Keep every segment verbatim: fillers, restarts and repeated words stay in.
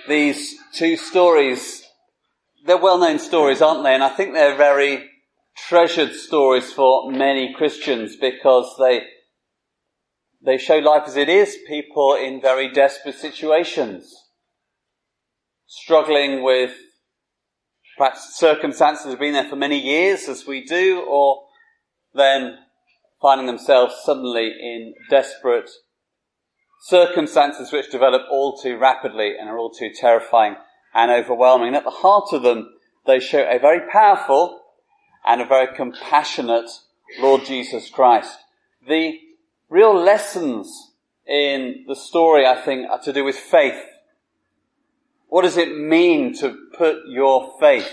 these two stories, they're well-known stories, aren't they? And I think they're very treasured stories for many Christians because they they show life as it is, people in very desperate situations, struggling with perhaps circumstances that have been there for many years, as we do, or then finding themselves suddenly in desperate circumstances which develop all too rapidly and are all too terrifying and overwhelming. And at the heart of them, they show a very powerful and a very compassionate Lord Jesus Christ. The real lessons in the story, I think, are to do with faith. What does it mean to put your faith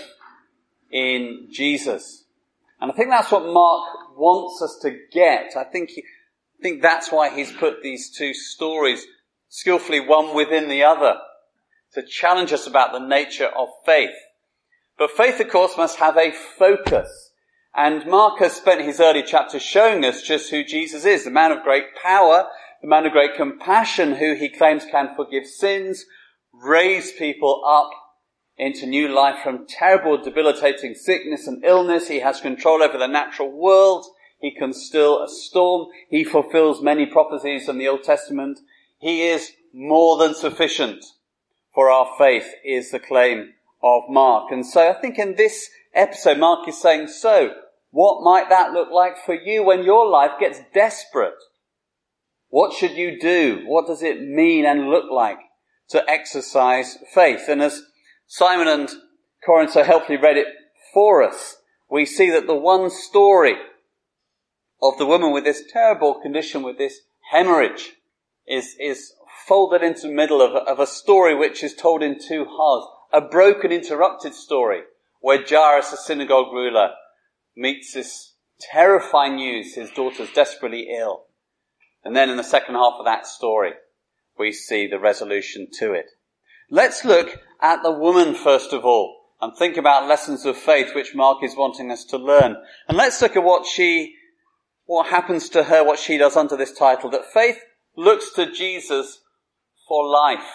in Jesus? And I think that's what Mark wants us to get. I think he, I think that's why he's put these two stories skillfully one within the other, to challenge us about the nature of faith. But faith, of course, must have a focus. And Mark has spent his early chapters showing us just who Jesus is, the man of great power, the man of great compassion, who he claims can forgive sins, raise people up into new life from terrible, debilitating sickness and illness. He has control over the natural world. He can still a storm. He fulfills many prophecies in the Old Testament. He is more than sufficient for our faith, is the claim of Mark. And so I think in this episode, Mark is saying, so, what might that look like for you when your life gets desperate? What should you do? What does it mean and look like to exercise faith? And as Simon and Corin so helpfully read it for us, we see that the one story of the woman with this terrible condition, with this hemorrhage, is, is folded into the middle of a, of a story which is told in two halves. A broken, interrupted story where Jairus, the synagogue ruler, meets this terrifying news: his daughter's desperately ill. And then in the second half of that story, we see the resolution to it. Let's look at the woman first of all and think about lessons of faith which Mark is wanting us to learn. And let's look at what she, what happens to her, what she does under this title, that faith looks to Jesus for life.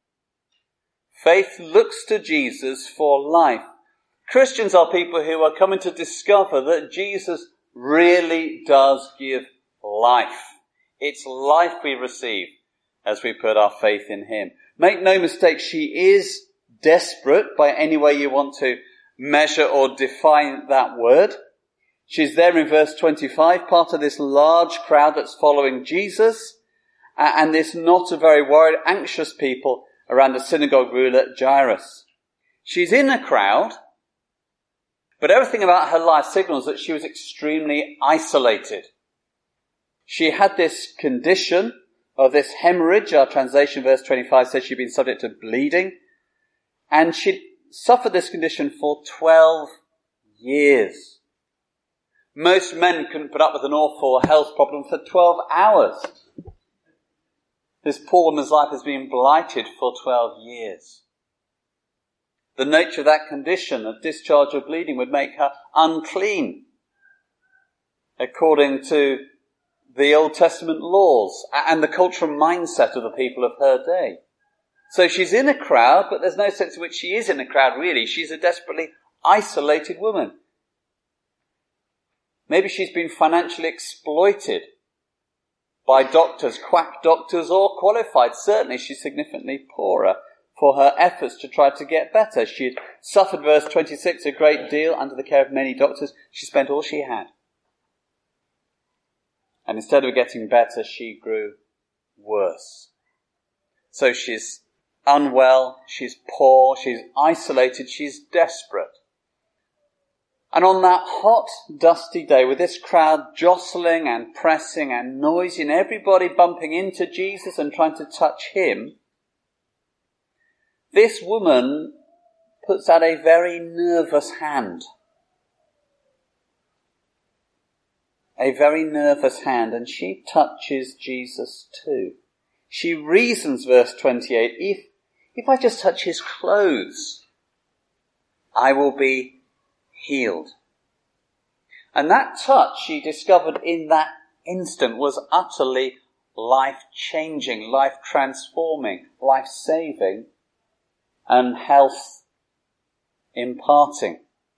Faith looks to Jesus for life. Christians are people who are coming to discover that Jesus really does give life. It's life we receive as we put our faith in him. Make no mistake, she is desperate by any way you want to measure or define that word. She's there in verse twenty-five, part of this large crowd that's following Jesus, and this not a very worried, anxious people around the synagogue ruler Jairus. She's in a crowd, but everything about her life signals that she was extremely isolated. She had this condition of this hemorrhage. Our translation, verse twenty-five, says she'd been subject to bleeding. And she'd suffered this condition for twelve years. Most men couldn't put up with an awful health problem for twelve hours. This poor woman's life has been blighted for twelve years. The nature of that condition, a discharge of bleeding, would make her unclean, according to the Old Testament laws and the cultural mindset of the people of her day. So she's in a crowd, but there's no sense in which she is in a crowd, really. She's a desperately isolated woman. Maybe she's been financially exploited by doctors, quack doctors, or qualified. Certainly she's significantly poorer for her efforts to try to get better. She had suffered, verse twenty-six, a great deal under the care of many doctors. She spent all she had. And instead of getting better, she grew worse. So she's unwell, she's poor, she's isolated, she's desperate. And on that hot, dusty day, with this crowd jostling and pressing and noisy and everybody bumping into Jesus and trying to touch him, this woman puts out a very nervous hand. A very nervous hand, and she touches Jesus too. She reasons, verse twenty-eight, if, if I just touch his clothes, I will be healed. And that touch, she discovered in that instant, was utterly life-changing, life-transforming, life-saving and health imparting.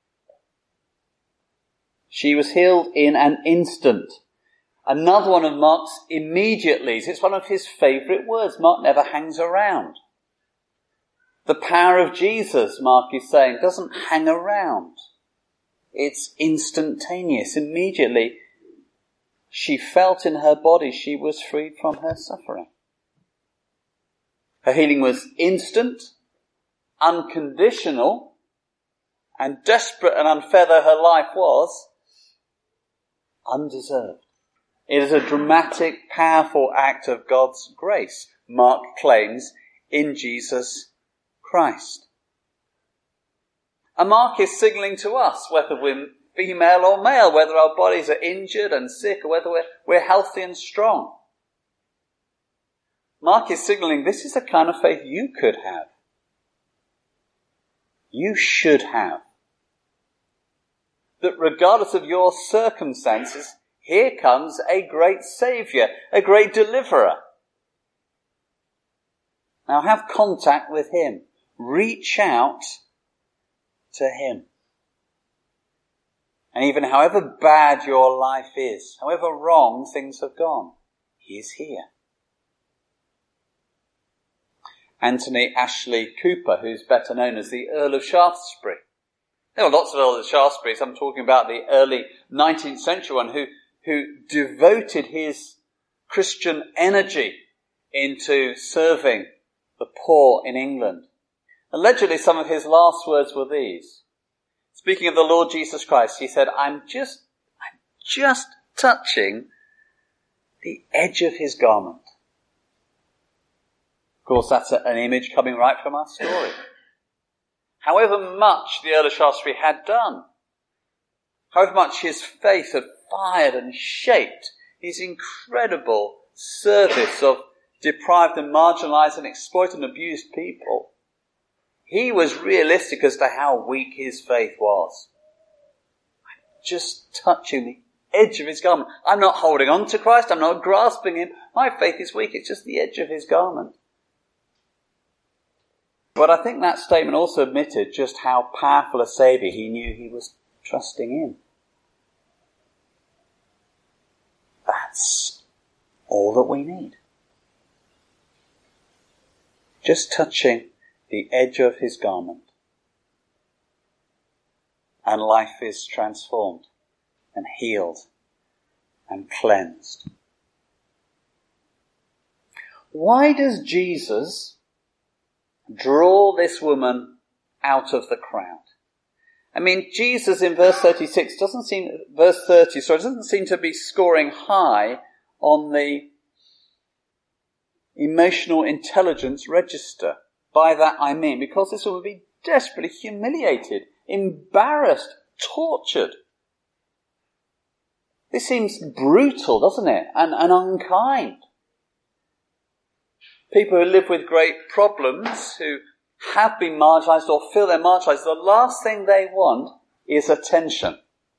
She was healed in an instant. Another one of Mark's immediatelys. It's one of his favourite words. Mark never hangs around. The power of Jesus, Mark is saying, doesn't hang around. It's instantaneous. Immediately, she felt in her body she was freed from her suffering. Her healing was instant, unconditional, and desperate and unfair though her life was, undeserved. It is a dramatic, powerful act of God's grace, Mark claims, in Jesus Christ. And Mark is signalling to us, whether we're female or male, whether our bodies are injured and sick, or whether we're, we're healthy and strong. Mark is signalling this is the kind of faith you could have. You should have. That regardless of your circumstances, here comes a great Saviour, a great deliverer. Now have contact with him. Reach out to him. And even however bad your life is, however wrong things have gone, he is here. Anthony Ashley Cooper, who's better known as the Earl of Shaftesbury. There were lots of Earls of Shaftesbury. I'm talking about the early nineteenth century one who, who devoted his Christian energy into serving the poor in England. Allegedly, some of his last words were these. Speaking of the Lord Jesus Christ, he said, I'm just, I'm just touching the edge of his garment. Of course, that's an image coming right from our story. However much the Earl of Shaftesbury had done, however much his faith had fired and shaped his incredible service of deprived and marginalised and exploited and abused people, he was realistic as to how weak his faith was. Just touching the edge of his garment. I'm not holding on to Christ. I'm not grasping him. My faith is weak. It's just the edge of his garment. But I think that statement also admitted just how powerful a Saviour he knew he was trusting in. That's all that we need. Just touching the edge of his garment, and life is transformed and healed and cleansed. Why does Jesus draw this woman out of the crowd? I mean, Jesus in verse thirty-six doesn't seem, verse thirty, sorry, doesn't seem to be scoring high on the emotional intelligence register. By that I mean, because this woman would be desperately humiliated, embarrassed, tortured. This seems brutal, doesn't it? And, and unkind. People who live with great problems, who have been marginalised or feel they're marginalised, the last thing they want is attention.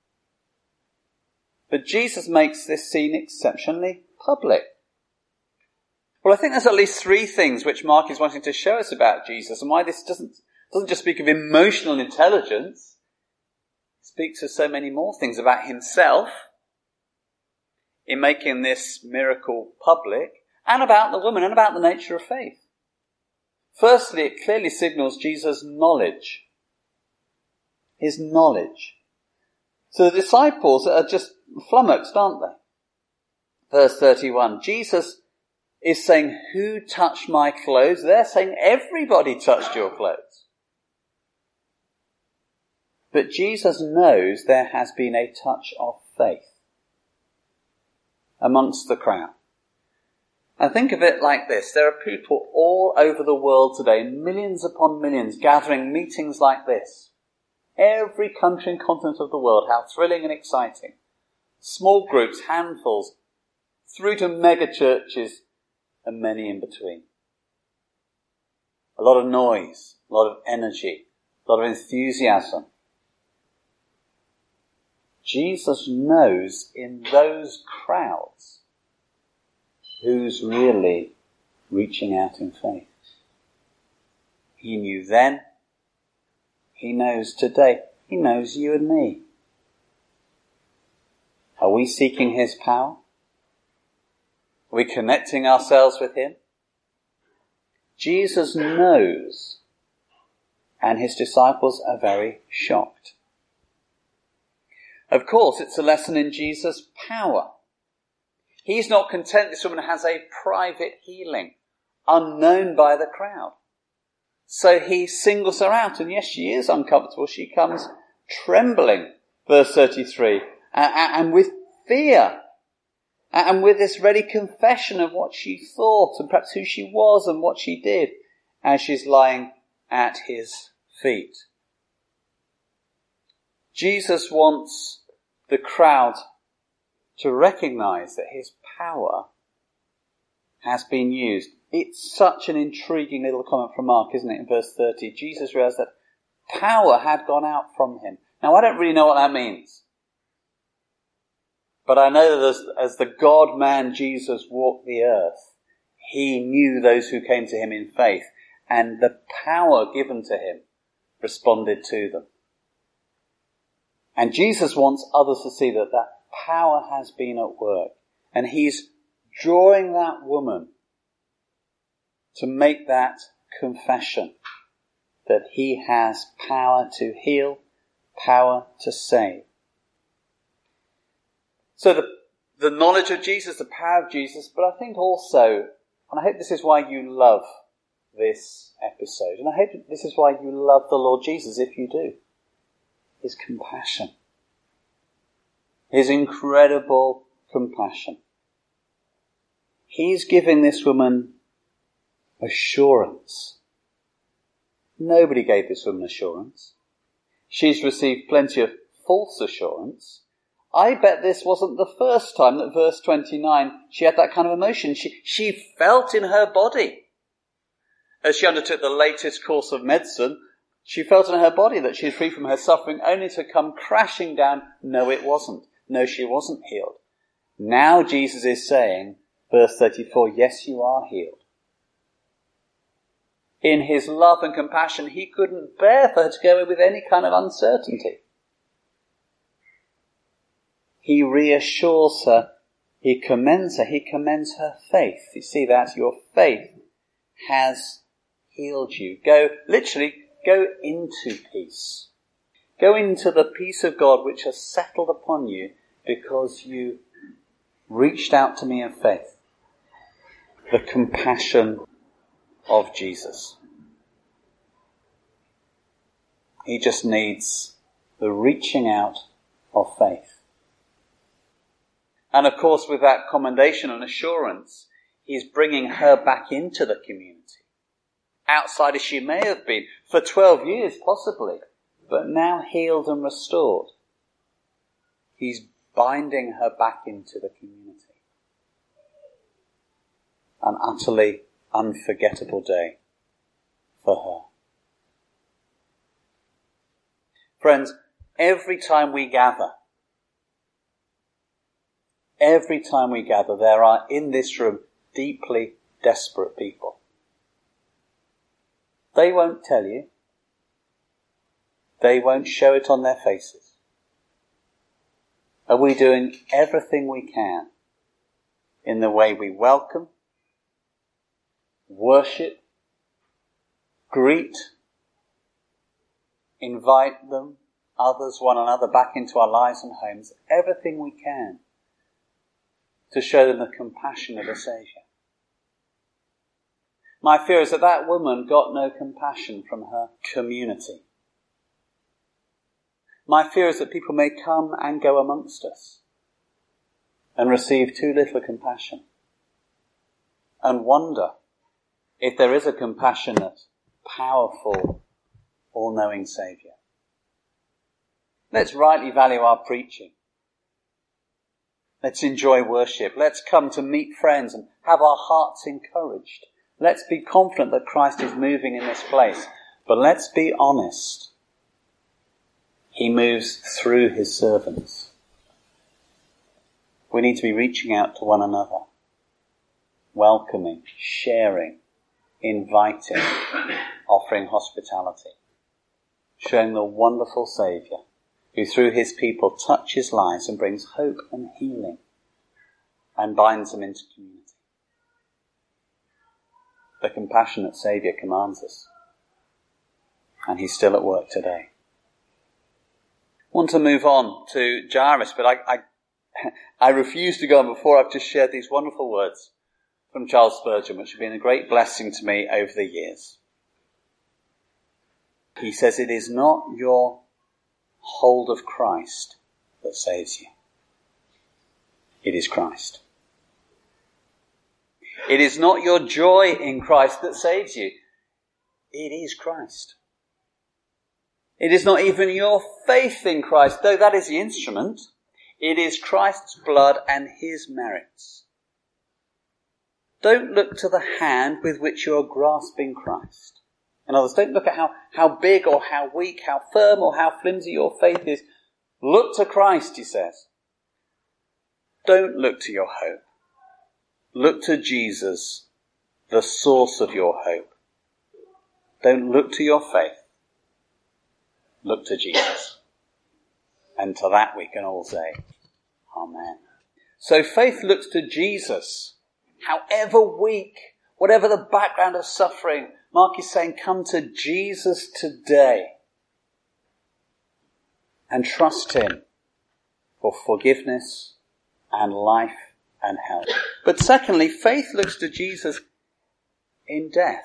But Jesus makes this scene exceptionally public. Well, I think there's at least three things which Mark is wanting to show us about Jesus and why this doesn't, doesn't just speak of emotional intelligence. It speaks of so many more things about himself in making this miracle public, and about the woman and about the nature of faith. Firstly, it clearly signals Jesus' knowledge. His knowledge. So the disciples are just flummoxed, aren't they? Verse thirty-one, Jesus is saying, who touched my clothes? They're saying, everybody touched your clothes. But Jesus knows there has been a touch of faith amongst the crowd. And think of it like this. There are people all over the world today, millions upon millions, gathering meetings like this. Every country and continent of the world, how thrilling and exciting. Small groups, handfuls, through to mega churches, and many in between. A lot of noise, a lot of energy, a lot of enthusiasm. Jesus knows in those crowds who's really reaching out in faith. He knew then. He knows today. He knows you and me. Are we seeking his power? Are we connecting ourselves with him? Jesus knows, and his disciples are very shocked. Of course, it's a lesson in Jesus' power. He's not content this woman has a private healing, unknown by the crowd. So he singles her out, and yes, she is uncomfortable. She comes trembling, verse thirty-three, and with fear, and with this ready confession of what she thought, and perhaps who she was and what she did, as she's lying at his feet. Jesus wants the crowd to recognize that his power has been used. It's such an intriguing little comment from Mark, isn't it, in verse thirty? Jesus realized that power had gone out from him. Now, I don't really know what that means. But I know that as, as the God-man Jesus walked the earth, he knew those who came to him in faith, and the power given to him responded to them. And Jesus wants others to see that that power has been at work, and he's drawing that woman to make that confession that he has power to heal, power to save. So the, the knowledge of Jesus, the power of Jesus, but I think also, and I hope this is why you love this episode, and I hope this is why you love the Lord Jesus, if you do, his compassion. His incredible compassion. He's giving this woman assurance. Nobody gave this woman assurance. She's received plenty of false assurance. I bet this wasn't the first time that verse twenty-nine, she had that kind of emotion. She, she felt in her body. As she undertook the latest course of medicine, she felt in her body that she was free from her suffering, only to come crashing down. No, it wasn't. No, she wasn't healed. Now Jesus is saying, verse thirty-four, yes, you are healed. In his love and compassion, he couldn't bear for her to go away with any kind of uncertainty. He reassures her, he commends her, he commends her faith. You see that? Your faith has healed you. Go, literally, go into peace. Go into the peace of God which has settled upon you because you reached out to me in faith. The compassion of Jesus. He just needs the reaching out of faith. And of course, with that commendation and assurance, he's bringing her back into the community. Outside as she may have been, for twelve years possibly, but now healed and restored. He's binding her back into the community. An utterly unforgettable day for her. Friends, every time we gather, every time we gather, there are in this room deeply desperate people. They won't tell you. They won't show it on their faces. Are we doing everything we can in the way we welcome, worship, greet, invite them, others, one another back into our lives and homes, everything we can to show them the compassion of a Saviour? My fear is that that woman got no compassion from her community. My fear is that people may come and go amongst us and receive too little compassion and wonder if there is a compassionate, powerful, all-knowing Saviour. Let's rightly value our preaching. Let's enjoy worship. Let's come to meet friends and have our hearts encouraged. Let's be confident that Christ is moving in this place. But let's be honest. He moves through his servants. We need to be reaching out to one another, welcoming, sharing, inviting, offering hospitality, showing the wonderful Saviour who through his people touches lives and brings hope and healing and binds them into community. The compassionate Saviour commands us, and he's still at work today. I want to move on to Jairus, but I, I, I refuse to go on before I've just shared these wonderful words from Charles Spurgeon, which have been a great blessing to me over the years. He says, it is not your hold of Christ that saves you. It is Christ. It is not your joy in Christ that saves you. It is Christ. It is not even your faith in Christ, though that is the instrument. It is Christ's blood and his merits. Don't look to the hand with which you are grasping Christ. In other words, don't look at how, how big or how weak, how firm or how flimsy your faith is. Look to Christ, he says. Don't look to your hope. Look to Jesus, the source of your hope. Don't look to your faith. Look to Jesus. And to that we can all say, Amen. So faith looks to Jesus, however weak, whatever the background of suffering. Mark is saying, come to Jesus today and trust him for forgiveness and life and help. But secondly, faith looks to Jesus in death.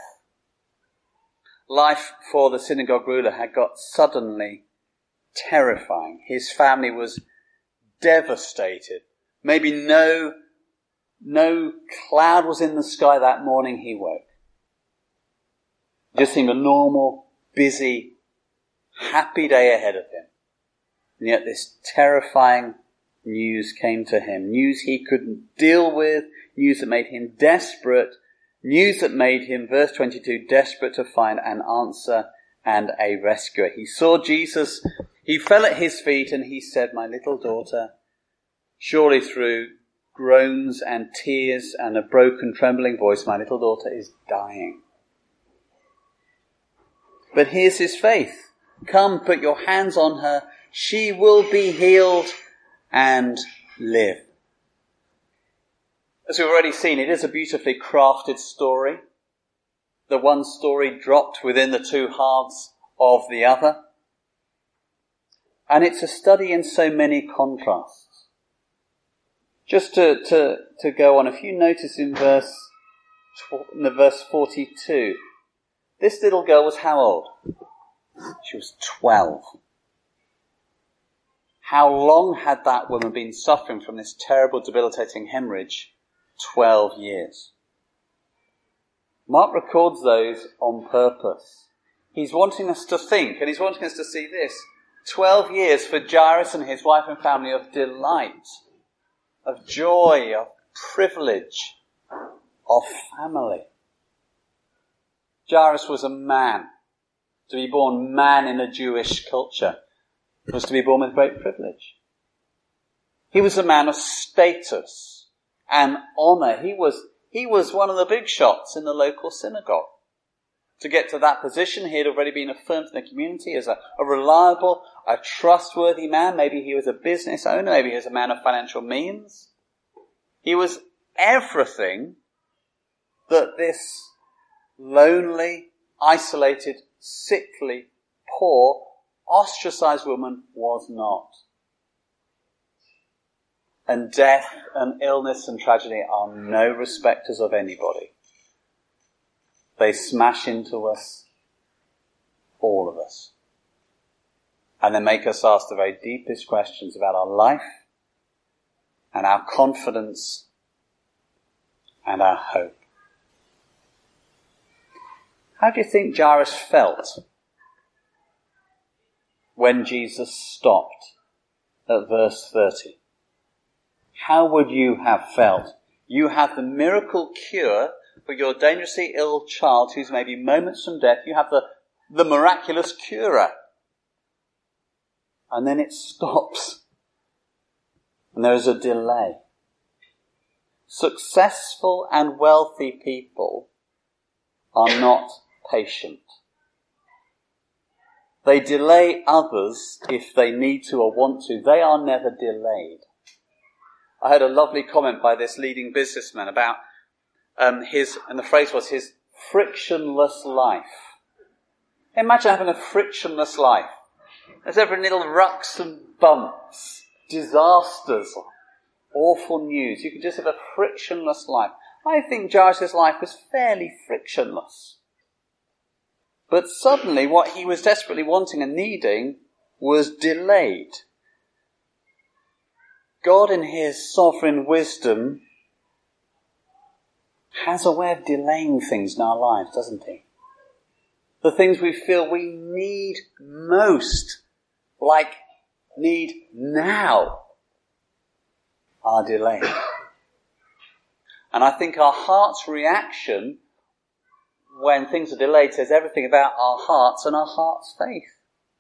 Life for the synagogue ruler had got suddenly terrifying. His family was devastated. Maybe no, no cloud was in the sky that morning he woke. It just seemed a normal, busy, happy day ahead of him. And yet this terrifying news came to him. News he couldn't deal with. News that made him desperate. News that made him, verse twenty-two, desperate to find an answer and a rescuer. He saw Jesus. He fell at his feet and he said, my little daughter, surely through groans and tears and a broken, trembling voice, my little daughter is dying. But here's his faith. Come, put your hands on her. She will be healed and live. As we've already seen, it is a beautifully crafted story. The one story dropped within the two halves of the other. And it's a study in so many contrasts. Just to, to, to go on, if you notice in verse, in the verse forty-two, this little girl was how old? She was twelve. How long had that woman been suffering from this terrible, debilitating hemorrhage? Twelve years. Mark records those on purpose. He's wanting us to think, and he's wanting us to see this. Twelve years for Jairus and his wife and family of delight, of joy, of privilege, of family. Jairus was a man. To be born man in a Jewish culture was to be born with great privilege. He was a man of status and honour. He was, he was one of the big shots in the local synagogue. To get to that position, he had already been affirmed in the community as a, a reliable, a trustworthy man. Maybe he was a business owner. Maybe he was a man of financial means. He was everything that this lonely, isolated, sickly, poor, ostracized woman was not. And death and illness and tragedy are no respecters of anybody. They smash into us, all of us. And they make us ask the very deepest questions about our life and our confidence and our hope. How do you think Jairus felt when Jesus stopped at verse thirty? How would you have felt? You have the miracle cure for your dangerously ill child who's maybe moments from death. You have the, the miraculous curer. And then it stops. And there is a delay. Successful and wealthy people are not patient. They delay others if they need to or want to. They are never delayed. I heard a lovely comment by this leading businessman about um, his, and the phrase was his frictionless life. Imagine having a frictionless life. There's every little rucks and bumps, disasters, awful news. You could just have a frictionless life. I think Jairus' life was fairly frictionless. But suddenly what he was desperately wanting and needing was delayed. God in his sovereign wisdom has a way of delaying things in our lives, doesn't he? The things we feel we need most, like need now, are delayed. And I think our heart's reaction when things are delayed says everything about our hearts and our heart's faith.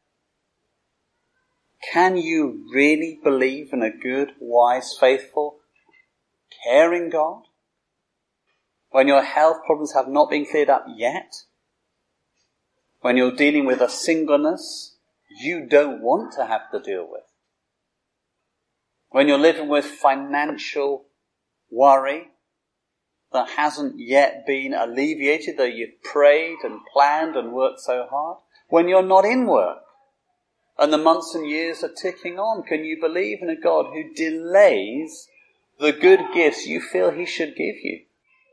Can you really believe in a good, wise, faithful, caring God when your health problems have not been cleared up yet? When you're dealing with a singleness you don't want to have to deal with? When you're living with financial worry that hasn't yet been alleviated, though you've prayed and planned and worked so hard? When you're not in work and the months and years are ticking on, can you believe in a God who delays the good gifts you feel he should give you?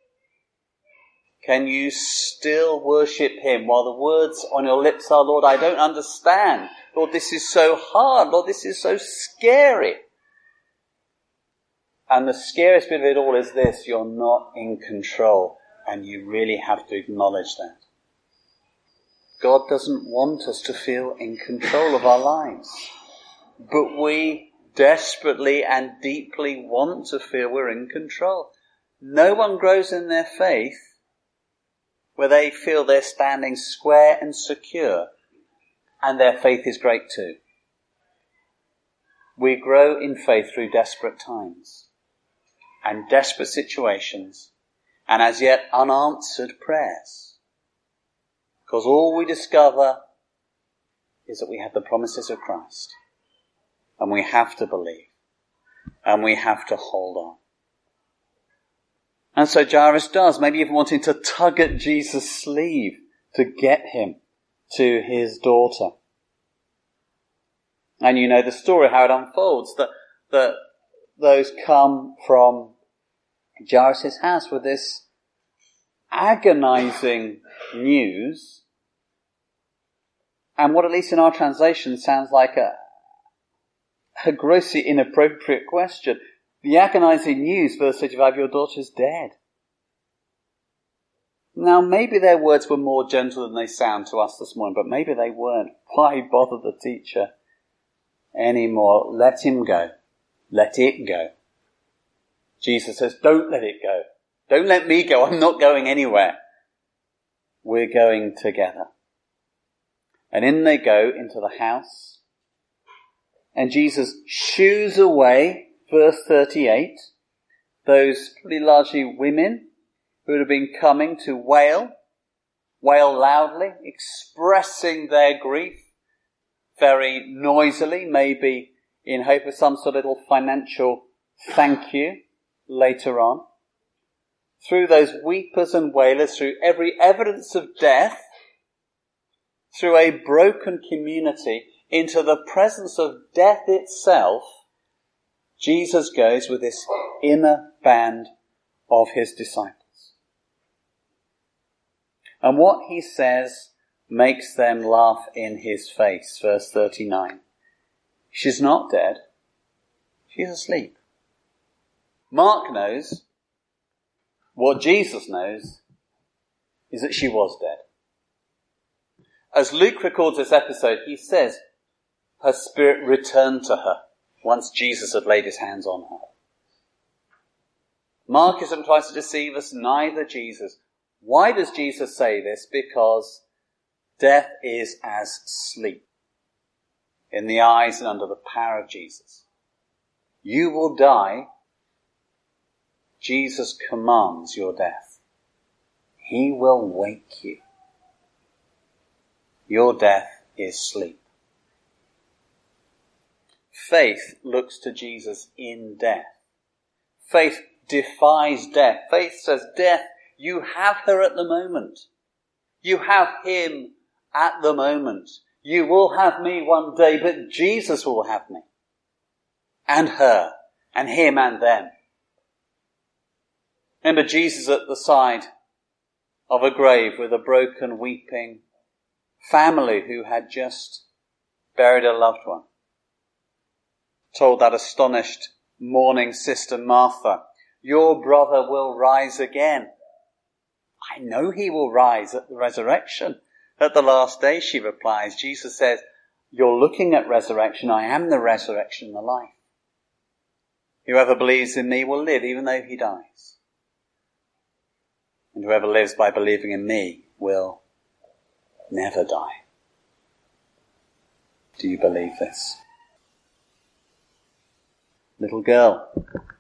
Can you still worship him while the words on your lips are, Lord, I don't understand. Lord, this is so hard. Lord, this is so scary. And the scariest bit of it all is this: you're not in control, and you really have to acknowledge that. God doesn't want us to feel in control of our lives, but we desperately and deeply want to feel we're in control. No one grows in their faith where they feel they're standing square and secure, and their faith is great too. We grow in faith through desperate times and desperate situations, and as yet unanswered prayers. Because all we discover is that we have the promises of Christ, and we have to believe, and we have to hold on. And so Jairus does, maybe even wanting to tug at Jesus' sleeve to get him to his daughter. And you know the story, how it unfolds, that, that those come from Jairus' house with this agonizing news, and what at least in our translation sounds like a, a grossly inappropriate question. The agonizing news, verse thirty-five, your daughter's dead. Now maybe their words were more gentle than they sound to us this morning, but maybe they weren't. Why bother the teacher anymore? Let him go. Let it go. Jesus says, don't let it go. Don't let me go. I'm not going anywhere. We're going together. And in they go into the house. And Jesus shoos away, verse thirty-eight, those pretty largely women who would have been coming to wail, wail loudly, expressing their grief very noisily, maybe in hope of some sort of little financial thank you later on. Through those weepers and wailers, through every evidence of death, through a broken community, into the presence of death itself, Jesus goes with this inner band of his disciples. And what he says makes them laugh in his face. Verse thirty-nine. She's not dead. She's asleep. Mark knows, what Jesus knows, is that she was dead. As Luke records this episode, he says her spirit returned to her once Jesus had laid his hands on her. Mark isn't trying to deceive us, neither Jesus. Why does Jesus say this? Because death is as sleep in the eyes and under the power of Jesus. You will die. Jesus commands your death. he will wake you. Your death is sleep. Faith looks to Jesus in death. Faith defies death. Faith says, death, you have her at the moment. You have him at the moment. You will have me one day, but Jesus will have me. And her. And him and them. Remember Jesus at the side of a grave with a broken, weeping family who had just buried a loved one. Told that astonished mourning sister Martha, your brother will rise again. I know he will rise at the resurrection. At the last day, she replies. Jesus says, you're looking at resurrection. I am the resurrection and the life. Whoever believes in me will live even though he dies. And whoever lives by believing in me will never die. Do you believe this? Little girl,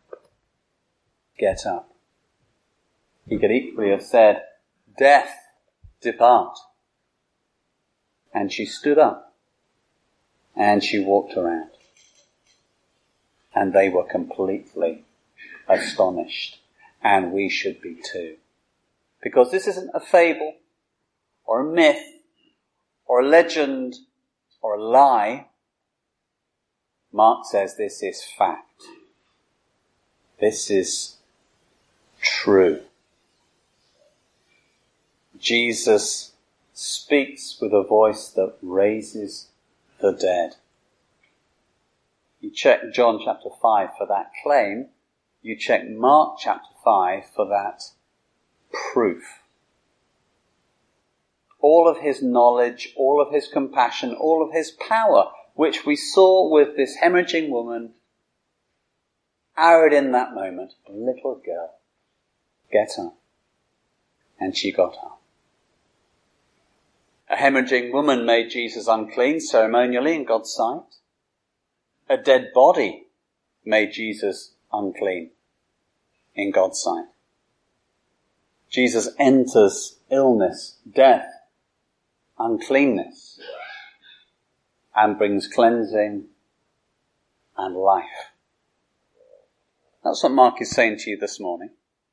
get up. He could equally have said, death, depart. And she stood up and she walked around. And they were completely astonished. And we should be too. Because this isn't a fable or a myth or a legend or a lie. Mark says this is fact. This is true. Jesus speaks with a voice that raises the dead. You check John chapter five for that claim. You check Mark chapter five for that proof. All of his knowledge, all of his compassion, all of his power, which we saw with this hemorrhaging woman, arrowed in that moment, a little girl, get up. And she got up. A hemorrhaging woman made Jesus unclean ceremonially in God's sight. A dead body made Jesus unclean in God's sight. Jesus enters illness, death, uncleanness, and brings cleansing and life. That's what Mark is saying to you this morning.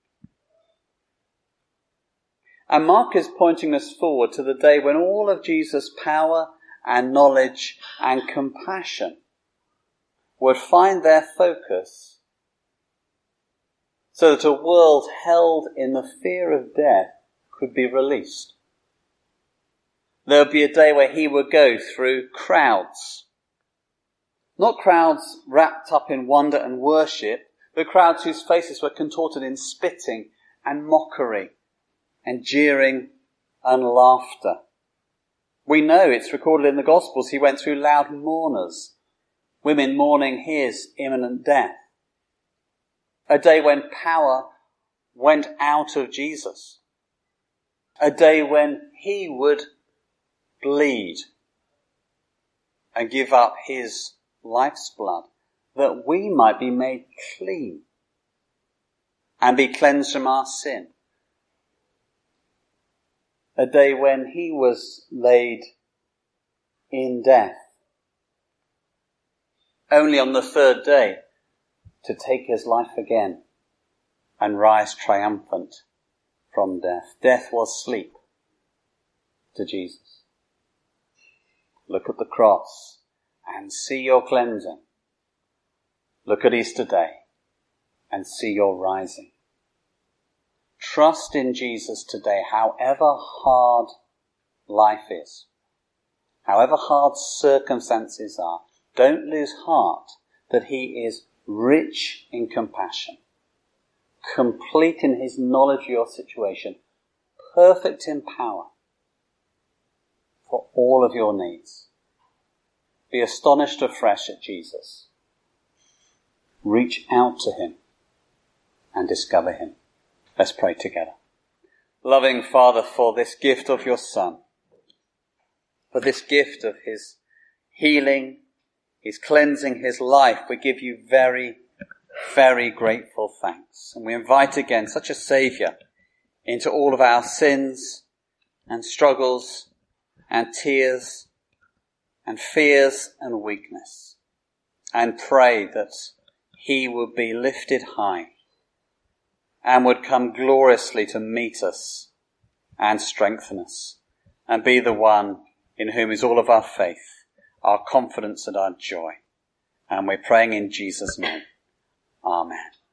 And Mark is pointing us forward to the day when all of Jesus' power and knowledge and compassion would find their focus so that a world held in the fear of death could be released. There would be a day where he would go through crowds. Not crowds wrapped up in wonder and worship, but crowds whose faces were contorted in spitting and mockery and jeering and laughter. We know it's recorded in the Gospels he went through loud mourners, women mourning his imminent death. A day when power went out of Jesus. A day when he would bleed and give up his life's blood that we might be made clean and be cleansed from our sin. A day when he was laid in death, only on the third day to take his life again and rise triumphant from death. Death was sleep to Jesus. Look at the cross and see your cleansing. Look at Easter Day and see your rising. Trust in Jesus today, however hard life is, however hard circumstances are. Don't lose heart that he is rich in compassion, complete in his knowledge of your situation, perfect in power for all of your needs. Be astonished afresh at Jesus. Reach out to him and discover him. Let's pray together. Loving Father, for this gift of your Son, for this gift of his healing, his cleansing, his life, we give you very, very grateful thanks. And we invite again such a Saviour into all of our sins and struggles and tears and fears and weakness, and pray that he would be lifted high and would come gloriously to meet us and strengthen us and be the one in whom is all of our faith, our confidence and our joy. And we're praying in Jesus' name. Amen.